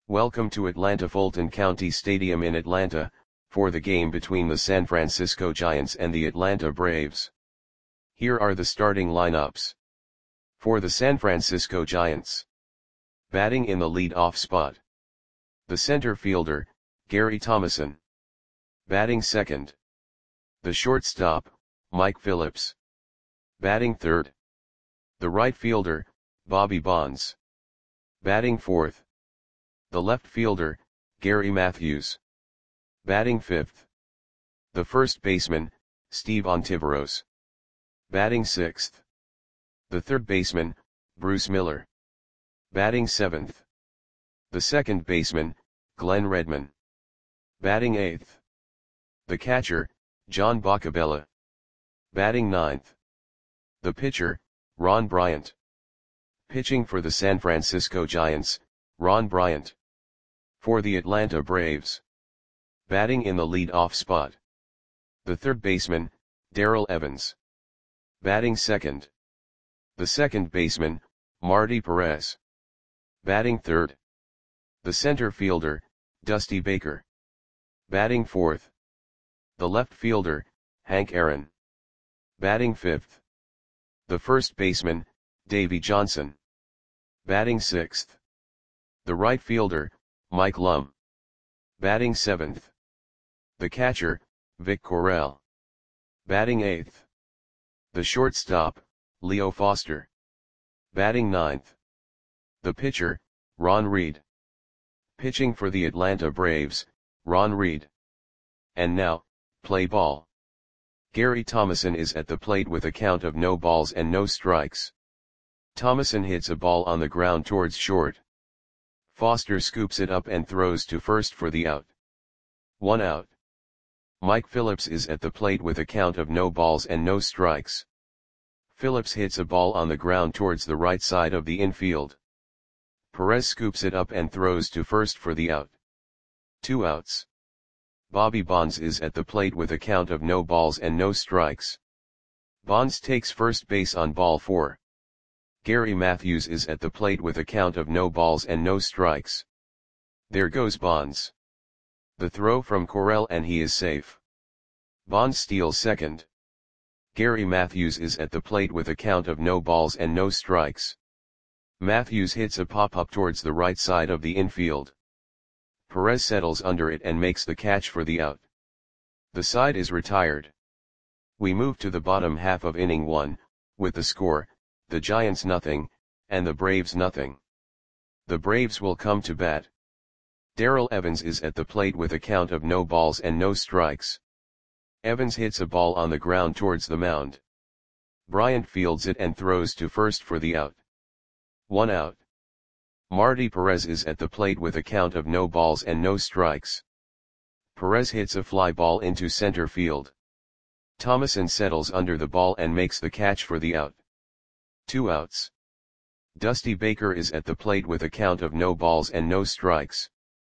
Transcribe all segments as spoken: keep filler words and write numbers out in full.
Welcome to Atlanta Fulton County Stadium in Atlanta, for the game between the San Francisco Giants and the Atlanta Braves. Here are the starting lineups. For the San Francisco Giants. Batting in the lead-off spot. The center fielder, Gary Thomasson. Batting second. The shortstop, Mike Phillips. Batting third. The right fielder, Bobby Bonds. Batting fourth. The left fielder, Gary Matthews. Batting fifth. The first baseman, Steve Ontiveros. Batting sixth. The third baseman, Bruce Miller. Batting seventh. The second baseman, Glenn Redman. Batting eighth. The catcher, John Boccabella. Batting ninth. The pitcher, Ron Bryant. Pitching for the San Francisco Giants, Ron Bryant. For the Atlanta Braves. Batting in the lead-off spot. The third baseman, Darrell Evans. Batting second. The second baseman, Marty Perez. Batting third. The center fielder, Dusty Baker. Batting fourth. The left fielder, Hank Aaron. Batting fifth. The first baseman, Davey Johnson. Batting sixth. The right fielder, Mike Lum. Batting seventh. The catcher, Vic Correll. Batting eighth. The shortstop, Leo Foster. Batting ninth. The pitcher, Ron Reed. Pitching for the Atlanta Braves, Ron Reed. And now, play ball. Gary Thomasson is at the plate with a count of no balls and no strikes. Thomasson hits a ball on the ground towards short. Foster scoops it up and throws to first for the out. One out. Mike Phillips is at the plate with a count of no balls and no strikes. Phillips hits a ball on the ground towards the right side of the infield. Perez scoops it up and throws to first for the out. Two outs. Bobby Bonds is at the plate with a count of no balls and no strikes. Bonds takes first base on ball four. Gary Matthews is at the plate with a count of no balls and no strikes. There goes Bonds. The throw from Correll and he is safe. Bonds steals second. Gary Matthews is at the plate with a count of no balls and no strikes. Matthews hits a pop-up towards the right side of the infield. Perez settles under it and makes the catch for the out. The side is retired. We move to the bottom half of inning one, with the score, the Giants nothing, and the Braves nothing. The Braves will come to bat. Darrell Evans is at the plate with a count of no balls and no strikes. Evans hits a ball on the ground towards the mound. Bryant fields it and throws to first for the out. One out. Marty Perez is at the plate with a count of no balls and no strikes. Perez hits a fly ball into center field. Thomasson settles under the ball and makes the catch for the out. Two outs. Dusty Baker is at the plate with a count of no balls and no strikes.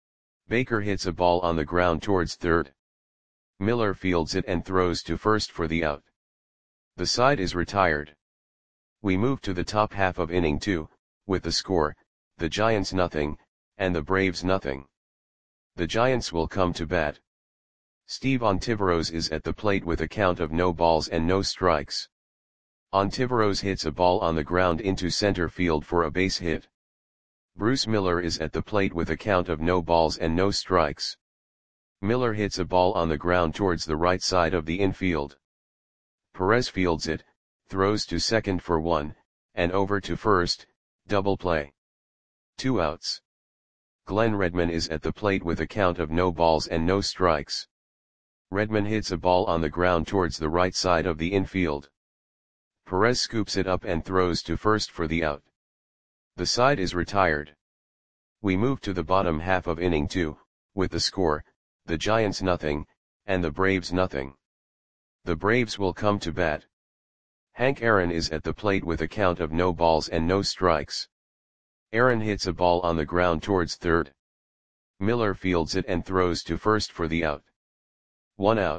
Baker hits a ball on the ground towards third. Miller fields it and throws to first for the out. The side is retired. We move to the top half of inning two, with the score, the Giants nothing, and the Braves nothing. The Giants will come to bat. Steve Ontiveros is at the plate with a count of no balls and no strikes. Ontiveros hits a ball on the ground into center field for a base hit. Bruce Miller is at the plate with a count of no balls and no strikes. Miller hits a ball on the ground towards the right side of the infield. Perez fields it, throws to second for one, and over to first, double play. Two outs. Glenn Redman is at the plate with a count of no balls and no strikes. Redman hits a ball on the ground towards the right side of the infield. Perez scoops it up and throws to first for the out. The side is retired. We move to the bottom half of inning two, with the score, the Giants nothing, and the Braves nothing. The Braves will come to bat. Hank Aaron is at the plate with a count of no balls and no strikes. Aaron hits a ball on the ground towards third. Miller fields it and throws to first for the out. One out.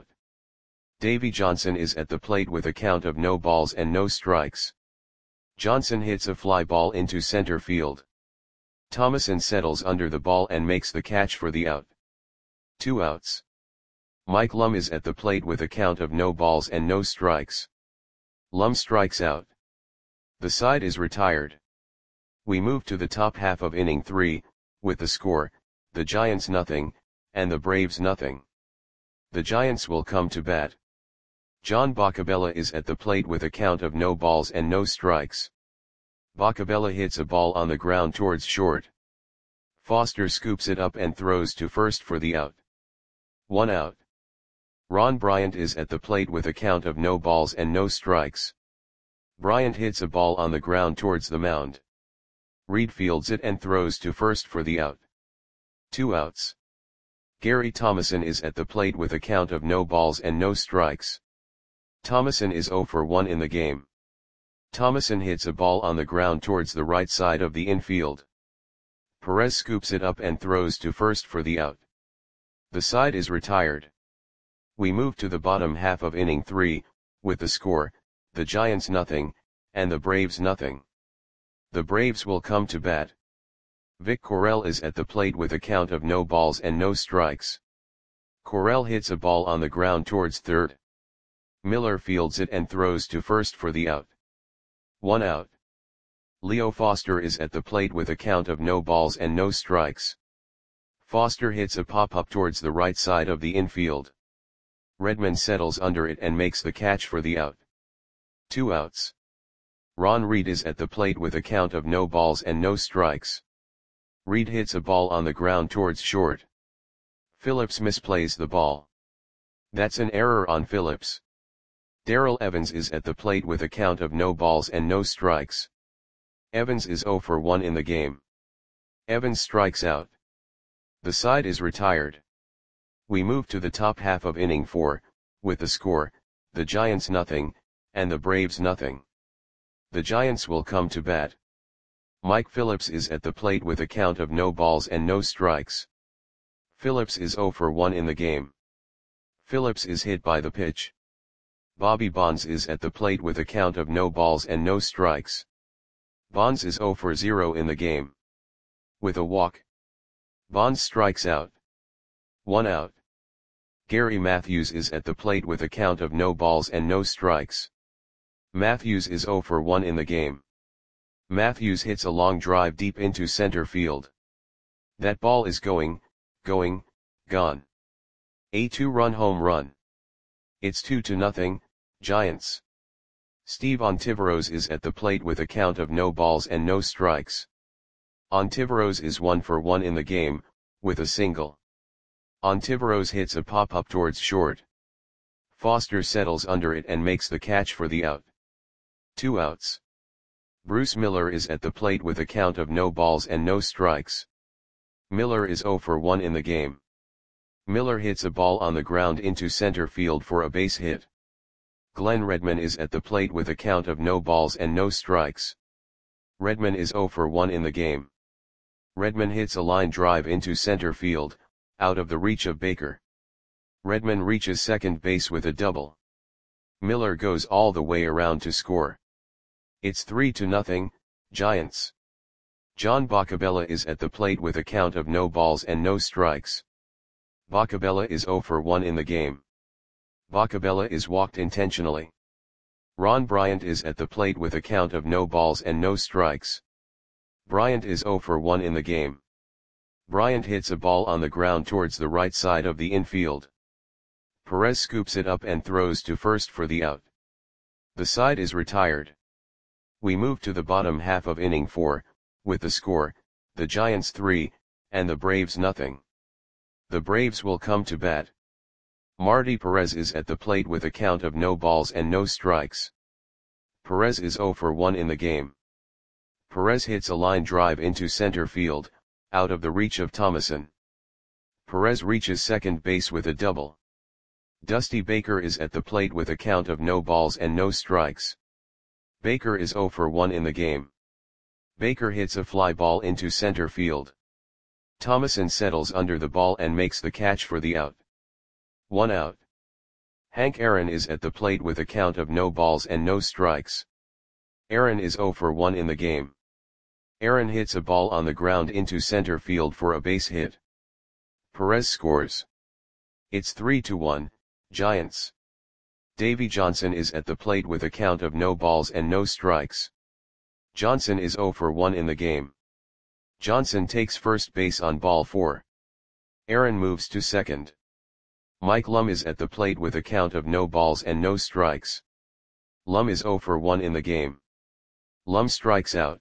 Davey Johnson is at the plate with a count of no balls and no strikes. Johnson hits a fly ball into center field. Thomason settles under the ball and makes the catch for the out. Two outs. Mike Lum is at the plate with a count of no balls and no strikes. Lum strikes out. The side is retired. We move to the top half of inning three, with the score, the Giants nothing, and the Braves nothing. The Giants will come to bat. John Boccabella is at the plate with a count of no balls and no strikes. Boccabella hits a ball on the ground towards short. Foster scoops it up and throws to first for the out. One out. Ron Bryant is at the plate with a count of no balls and no strikes. Bryant hits a ball on the ground towards the mound. Reed fields it and throws to first for the out. Two outs. Gary Thomason is at the plate with a count of no balls and no strikes. Thomason is oh for one in the game. Thomason hits a ball on the ground towards the right side of the infield. Perez scoops it up and throws to first for the out. The side is retired. We move to the bottom half of inning three, with the score, the Giants nothing, and the Braves nothing. The Braves will come to bat. Vic Correll is at the plate with a count of no balls and no strikes. Correll hits a ball on the ground towards third. Miller fields it and throws to first for the out. One out. Leo Foster is at the plate with a count of no balls and no strikes. Foster hits a pop-up towards the right side of the infield. Redman settles under it and makes the catch for the out. Two outs. Ron Reed is at the plate with a count of no balls and no strikes. Reed hits a ball on the ground towards short. Phillips misplays the ball. That's an error on Phillips. Darrell Evans is at the plate with a count of no balls and no strikes. Evans is oh for one in the game. Evans strikes out. The side is retired. We move to the top half of inning four, with the score, the Giants nothing, and the Braves nothing. The Giants will come to bat. Mike Phillips is at the plate with a count of no balls and no strikes. Phillips is oh for one in the game. Phillips is hit by the pitch. Bobby Bonds is at the plate with a count of no balls and no strikes. Bonds is oh for zero in the game. With a walk. Bonds strikes out. One out. Gary Matthews is at the plate with a count of no balls and no strikes. Matthews is oh for one in the game. Matthews hits a long drive deep into center field. That ball is going, going, gone. A two-run home run. It's two to nothing, Giants. Steve Ontiveros is at the plate with a count of no balls and no strikes. Ontiveros is one for one in the game, with a single. Ontiveros hits a pop-up towards short. Foster settles under it and makes the catch for the out. Two outs. Bruce Miller is at the plate with a count of no balls and no strikes. Miller is oh for one in the game. Miller hits a ball on the ground into center field for a base hit. Glenn Redman is at the plate with a count of no balls and no strikes. Redman is oh for one in the game. Redman hits a line drive into center field, out of the reach of Baker. Redman reaches second base with a double. Miller goes all the way around to score. It's three to nothing, Giants. John Boccabella is at the plate with a count of no balls and no strikes. Boccabella is oh for one in the game. Boccabella is walked intentionally. Ron Bryant is at the plate with a count of no balls and no strikes. Bryant is oh for one in the game. Bryant hits a ball on the ground towards the right side of the infield. Perez scoops it up and throws to first for the out. The side is retired. We move to the bottom half of inning four, with the score, the Giants three, and the Braves nothing. The Braves will come to bat. Marty Perez is at the plate with a count of no balls and no strikes. Perez is oh for one in the game. Perez hits a line drive into center field, out of the reach of Thomason. Perez reaches second base with a double. Dusty Baker is at the plate with a count of no balls and no strikes. Baker is oh for one in the game. Baker hits a fly ball into center field. Thomason settles under the ball and makes the catch for the out. One out. Hank Aaron is at the plate with a count of no balls and no strikes. Aaron is oh for one in the game. Aaron hits a ball on the ground into center field for a base hit. Perez scores. It's three to one, Giants. Davy Johnson is at the plate with a count of no balls and no strikes. Johnson is zero for one in the game. Johnson takes first base on ball four. Aaron moves to second. Mike Lum is at the plate with a count of no balls and no strikes. Lum is zero for one in the game. Lum strikes out.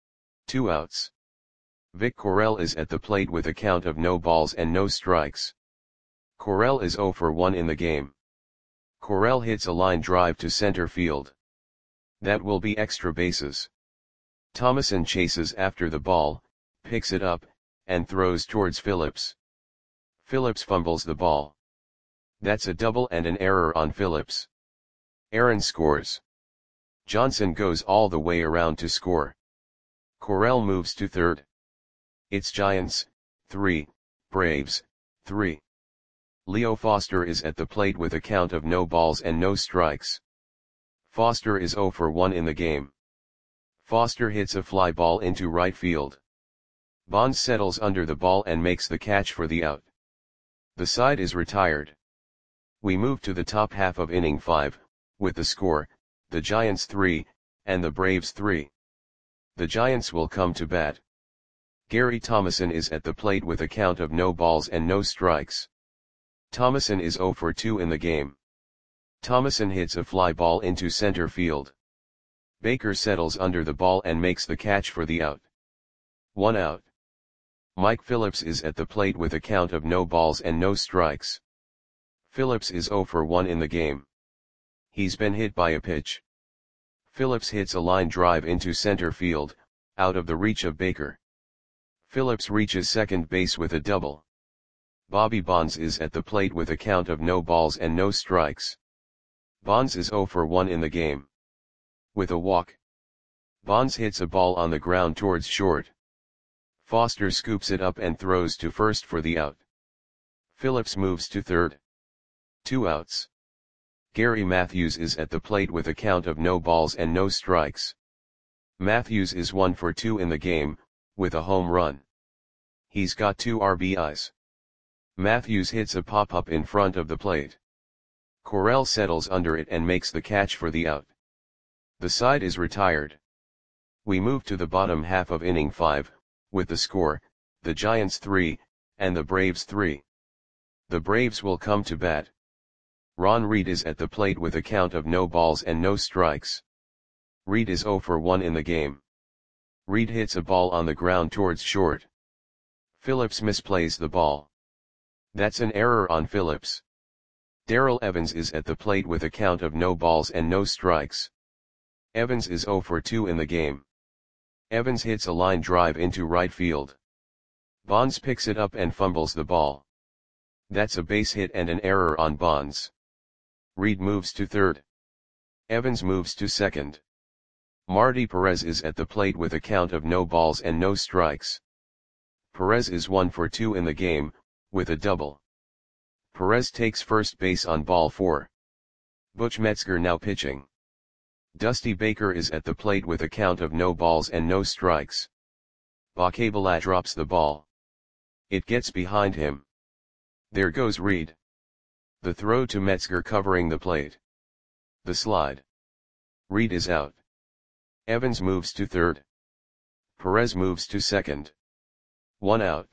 Two outs. Vic Correll is at the plate with a count of no balls and no strikes. Correll is zero for one in the game. Correll hits a line drive to center field. That will be extra bases. Thomason chases after the ball, picks it up, and throws towards Phillips. Phillips fumbles the ball. That's a double and an error on Phillips. Aaron scores. Johnson goes all the way around to score. Correll moves to third. It's Giants, three, Braves, three. Leo Foster is at the plate with a count of no balls and no strikes. Foster is zero for one in the game. Foster hits a fly ball into right field. Bonds settles under the ball and makes the catch for the out. The side is retired. We move to the top half of inning five, with the score, the Giants three, and the Braves three. The Giants will come to bat. Gary Thomason is at the plate with a count of no balls and no strikes. Thomason is zero for two in the game. Thomason hits a fly ball into center field. Baker settles under the ball and makes the catch for the out. One out. Mike Phillips is at the plate with a count of no balls and no strikes. Phillips is zero for one in the game. He's been hit by a pitch. Phillips hits a line drive into center field, out of the reach of Baker. Phillips reaches second base with a double. Bobby Bonds is at the plate with a count of no balls and no strikes. Bonds is zero for one in the game. With a walk. Bonds hits a ball on the ground towards short. Foster scoops it up and throws to first for the out. Phillips moves to third. Two outs. Gary Matthews is at the plate with a count of no balls and no strikes. Matthews is one for two in the game, with a home run. He's got two R B Is. Matthews hits a pop-up in front of the plate. Correll settles under it and makes the catch for the out. The side is retired. We move to the bottom half of inning five, with the score, the Giants three, and the Braves three. The Braves will come to bat. Ron Reed is at the plate with a count of no balls and no strikes. Reed is zero for one in the game. Reed hits a ball on the ground towards short. Phillips misplays the ball. That's an error on Phillips. Darrell Evans is at the plate with a count of no balls and no strikes. Evans is zero for two in the game. Evans hits a line drive into right field. Bonds picks it up and fumbles the ball. That's a base hit and an error on Bonds. Reed moves to third. Evans moves to second. Marty Perez is at the plate with a count of no balls and no strikes. Perez is one for two in the game, with a double. Perez takes first base on ball four. Butch Metzger now pitching. Dusty Baker is at the plate with a count of no balls and no strikes. Bacabala drops the ball. It gets behind him. There goes Reed. The throw to Metzger covering the plate. The slide. Reed is out. Evans moves to third. Perez moves to second. One out.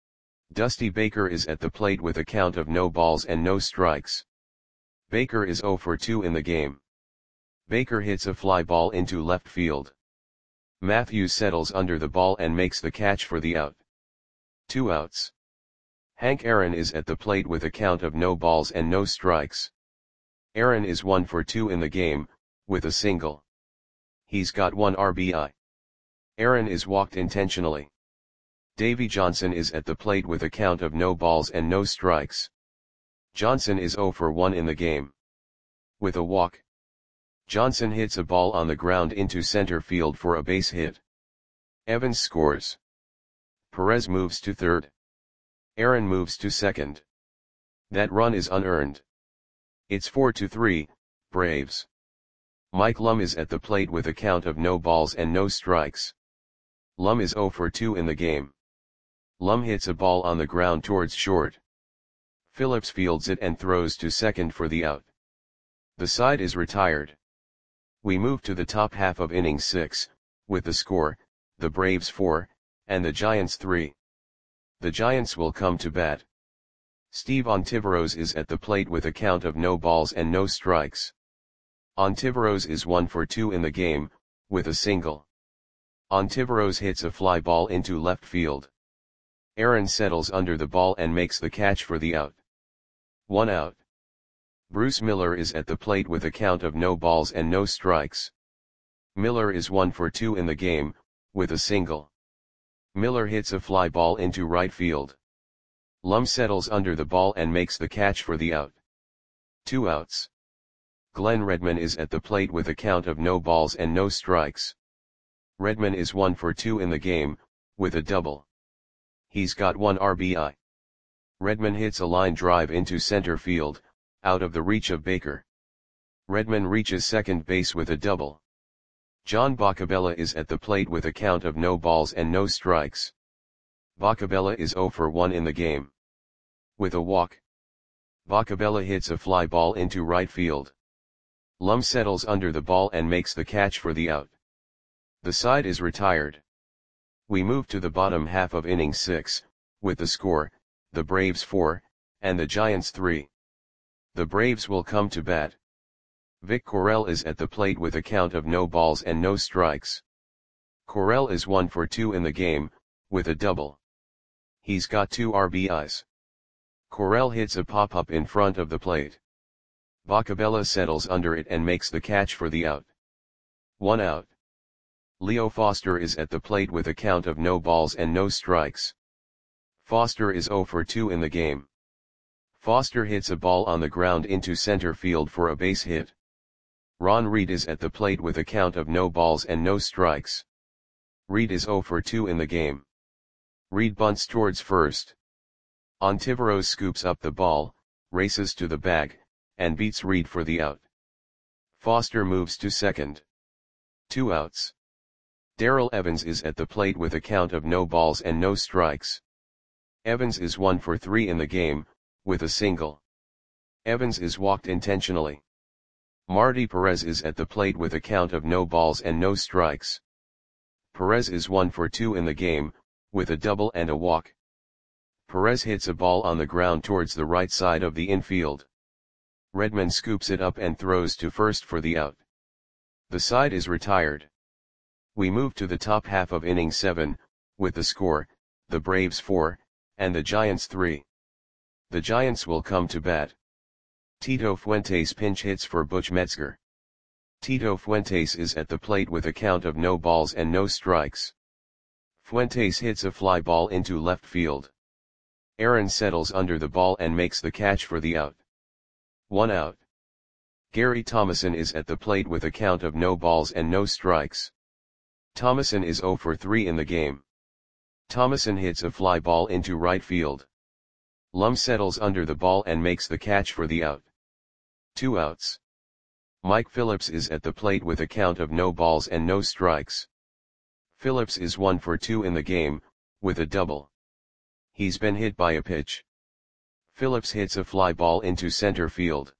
Dusty Baker is at the plate with a count of no balls and no strikes. Baker is zero for two in the game. Baker hits a fly ball into left field. Matthews settles under the ball and makes the catch for the out. Two outs. Hank Aaron is at the plate with a count of no balls and no strikes. Aaron is one for two in the game, with a single. He's got one R B I. Aaron is walked intentionally. Davy Johnson is at the plate with a count of no balls and no strikes. Johnson is zero for one in the game. With a walk. Johnson hits a ball on the ground into center field for a base hit. Evans scores. Perez moves to third. Aaron moves to second. That run is unearned. It's four to three, Braves. Mike Lum is at the plate with a count of no balls and no strikes. Lum is zero for two in the game. Lum hits a ball on the ground towards short. Phillips fields it and throws to second for the out. The side is retired. We move to the top half of innings six, with the score, the Braves four, and the Giants three. The Giants will come to bat. Steve Ontiveros is at the plate with a count of no balls and no strikes. Ontiveros is one for two in the game, with a single. Ontiveros hits a fly ball into left field. Aaron settles under the ball and makes the catch for the out. One out. Bruce Miller is at the plate with a count of no balls and no strikes. Miller is one for two in the game, with a single. Miller hits a fly ball into right field. Lum settles under the ball and makes the catch for the out. Two outs. Glenn Redman is at the plate with a count of no balls and no strikes. Redman is one for two in the game, with a double. He's got one R B I. Redman hits a line drive into center field, out of the reach of Baker. Redman reaches second base with a double. John Boccabella is at the plate with a count of no balls and no strikes. Boccabella is zero for one in the game. With a walk. Boccabella hits a fly ball into right field. Lum settles under the ball and makes the catch for the out. The side is retired. We move to the bottom half of inning six, with the score, the Braves four, and the Giants three. The Braves will come to bat. Vic Correll is at the plate with a count of no balls and no strikes. Correll is one for two in the game, with a double. He's got two R B Is. Correll hits a pop-up in front of the plate. Boccabella settles under it and makes the catch for the out. One out. Leo Foster is at the plate with a count of no balls and no strikes. Foster is zero for two in the game. Foster hits a ball on the ground into center field for a base hit. Ron Reed is at the plate with a count of no balls and no strikes. Reed is zero for two in the game. Reed bunts towards first. Ontiveros scoops up the ball, races to the bag, and beats Reed for the out. Foster moves to second. Two outs. Darrell Evans is at the plate with a count of no balls and no strikes. Evans is one for three in the game, with a single. Evans is walked intentionally. Marty Perez is at the plate with a count of no balls and no strikes. Perez is one for two in the game, with a double and a walk. Perez hits a ball on the ground towards the right side of the infield. Redman scoops it up and throws to first for the out. The side is retired. We move to the top half of inning seven, with the score, the Braves four, and the Giants three. The Giants will come to bat. Tito Fuentes pinch hits for Butch Metzger. Tito Fuentes is at the plate with a count of no balls and no strikes. Fuentes hits a fly ball into left field. Aaron settles under the ball and makes the catch for the out. One out. Gary Thomason is at the plate with a count of no balls and no strikes. Thomason is zero for three in the game. Thomason hits a fly ball into right field. Lum settles under the ball and makes the catch for the out. Two outs. Mike Phillips is at the plate with a count of no balls and no strikes. Phillips is one for two in the game, with a double. He's been hit by a pitch. Phillips hits a fly ball into center field.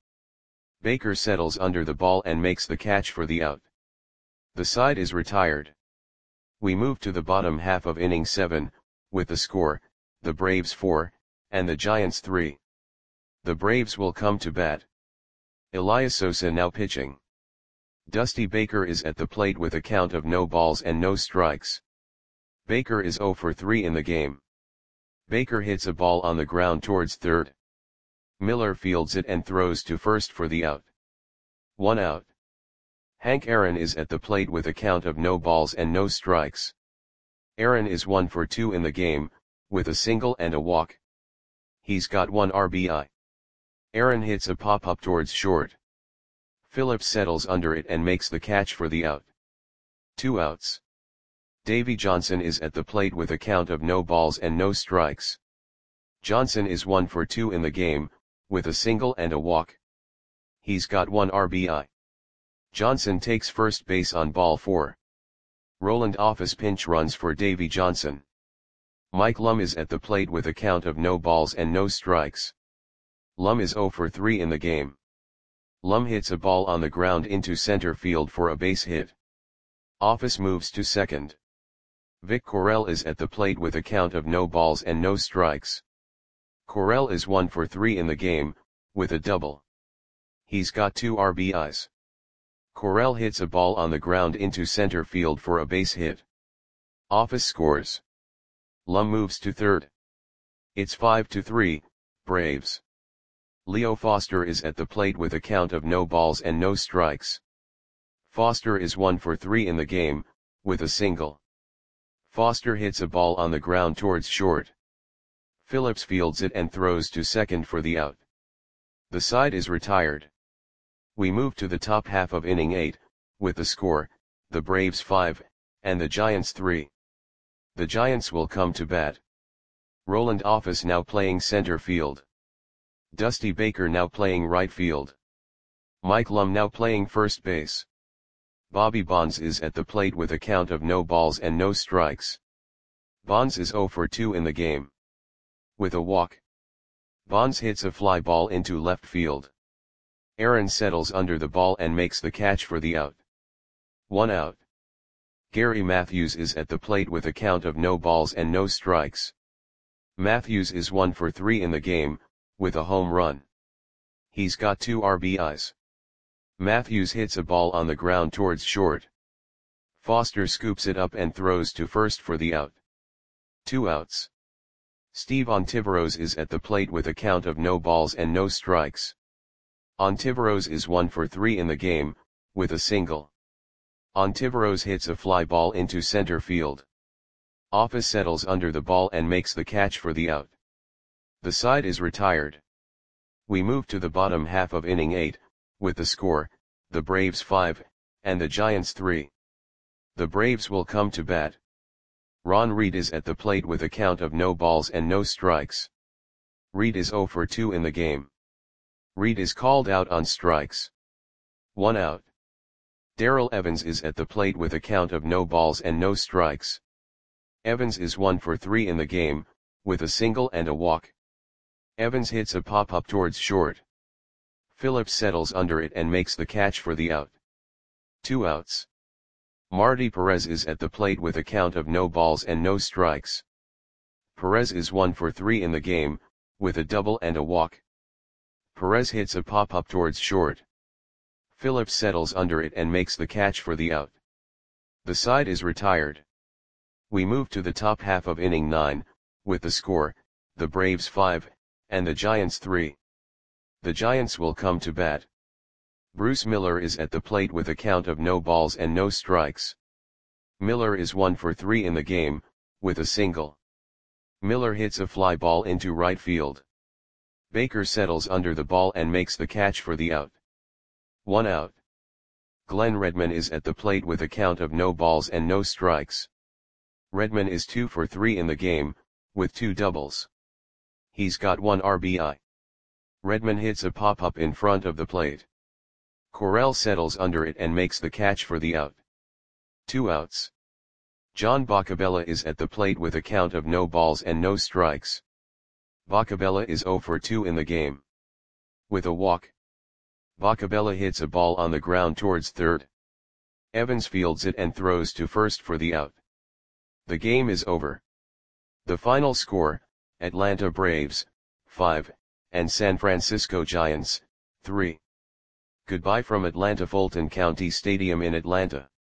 Baker settles under the ball and makes the catch for the out. The side is retired. We move to the bottom half of inning seven, with the score, the Braves four, and the Giants three. The Braves will come to bat. Elias Sosa now pitching. Dusty Baker is at the plate with a count of no balls and no strikes. Baker is zero for three in the game. Baker hits a ball on the ground towards third. Miller fields it and throws to first for the out. One out. Hank Aaron is at the plate with a count of no balls and no strikes. Aaron is one for two in the game, with a single and a walk. He's got one R B I. Aaron hits a pop-up towards short. Phillips settles under it and makes the catch for the out. Two outs. Davy Johnson is at the plate with a count of no balls and no strikes. Johnson is one for two in the game, with a single and a walk. He's got one R B I. Johnson takes first base on ball four. Roland Office pinch runs for Davy Johnson. Mike Lum is at the plate with a count of no balls and no strikes. Lum is zero for three in the game. Lum hits a ball on the ground into center field for a base hit. Office moves to second. Vic Correll is at the plate with a count of no balls and no strikes. Correll is one for three in the game, with a double. He's got two R B Is. Correll hits a ball on the ground into center field for a base hit. Office scores. Lum moves to third. It's five to three, Braves. Leo Foster is at the plate with a count of no balls and no strikes. Foster is one for three in the game, with a single. Foster hits a ball on the ground towards short. Phillips fields it and throws to second for the out. The side is retired. We move to the top half of inning eight, with the score, the Braves five, and the Giants three. The Giants will come to bat. Roland Office now playing center field. Dusty Baker now playing right field. Mike Lum now playing first base. Bobby Bonds is at the plate with a count of no balls and no strikes. Bonds is zero for two in the game. With a walk. Bonds hits a fly ball into left field. Aaron settles under the ball and makes the catch for the out. One out. Gary Matthews is at the plate with a count of no balls and no strikes. Matthews is one for three in the game, with a home run. He's got two R B Is. Matthews hits a ball on the ground towards short. Foster scoops it up and throws to first for the out. Two outs. Steve Ontiveros is at the plate with a count of no balls and no strikes. Ontiveros is one for three in the game, with a single. Ontiveros hits a fly ball into center field. Office settles under the ball and makes the catch for the out. The side is retired. We move to the bottom half of inning eight, with the score, the Braves five, and the Giants three. The Braves will come to bat. Ron Reed is at the plate with a count of no balls and no strikes. Reed is zero for two in the game. Reed is called out on strikes. One out. Darrell Evans is at the plate with a count of no balls and no strikes. Evans is one for three in the game, with a single and a walk. Evans hits a pop-up towards short. Phillips settles under it and makes the catch for the out. Two outs. Marty Perez is at the plate with a count of no balls and no strikes. Perez is one for three in the game, with a double and a walk. Perez hits a pop-up towards short. Phillips settles under it and makes the catch for the out. The side is retired. We move to the top half of inning nine, with the score, the Braves five, and the Giants three. The Giants will come to bat. Bruce Miller is at the plate with a count of no balls and no strikes. Miller is one for three in the game, with a single. Miller hits a fly ball into right field. Baker settles under the ball and makes the catch for the out. One out. Glenn Redman is at the plate with a count of no balls and no strikes. Redman is two for three in the game, with two doubles. He's got one R B I. Redman hits a pop-up in front of the plate. Correll settles under it and makes the catch for the out. Two outs. John Boccabella is at the plate with a count of no balls and no strikes. Boccabella is zero for two in the game. With a walk. Boccabella hits a ball on the ground towards third. Evans fields it and throws to first for the out. The game is over. The final score, Atlanta Braves, five, and San Francisco Giants, three. Goodbye from Atlanta Fulton County Stadium in Atlanta.